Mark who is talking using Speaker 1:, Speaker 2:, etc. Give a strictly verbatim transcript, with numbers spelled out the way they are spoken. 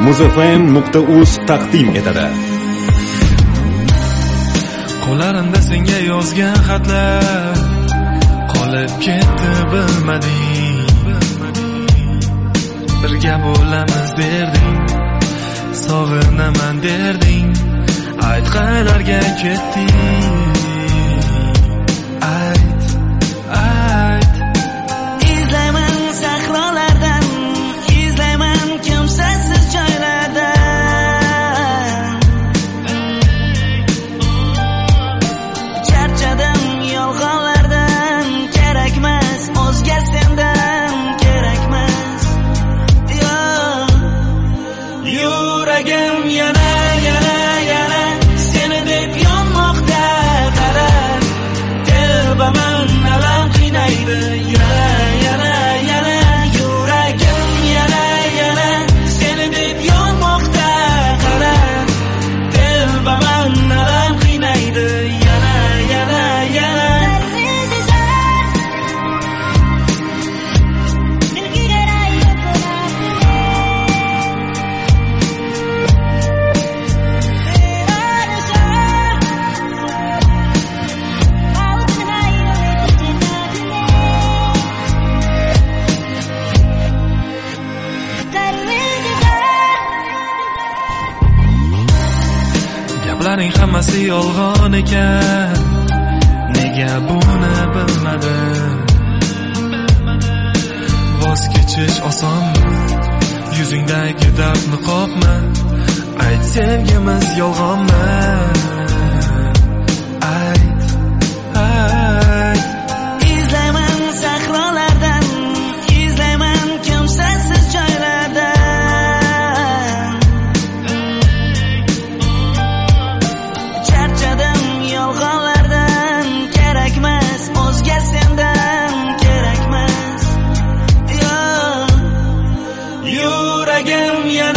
Speaker 1: muzafm nuqta uz taqdim etadi.
Speaker 2: Qo'llarimda senga yozgan xatlar qolib ketdi bilmading. Birga bo'lamiz derding, sog'inaman derding. Ayt qaylarga ketding? Ayt, ayt.
Speaker 3: Izlayman sahrolardan, izlayman kimsasiz joylardan. Charchadim yolg'onlardan, kerakmas o'zga sendan, kerakmas. Yo, yuragim yana yana yana seni deb yonmoqda. Qara, telbaman alam qiynaydi. Yana yana yana yuragim yana yana seni deb yonmoqda. Qara, telbaman alam qiynaydi. Yana yana yana
Speaker 2: Gaplaring hammasi yolg'on ekan. Nega buni bilmadim? Voz kechish osonmi? Yuzingdagi dardni qopma. Ayt sevgimiz yolg'onmi? Ayt, ayt.
Speaker 3: izlayman sahrolardan, izlayman kimsasiz joylardan. Charchadim yolg'onlardan, kerakmas o'zga sendan, kerakmas. Yo, yuragim yana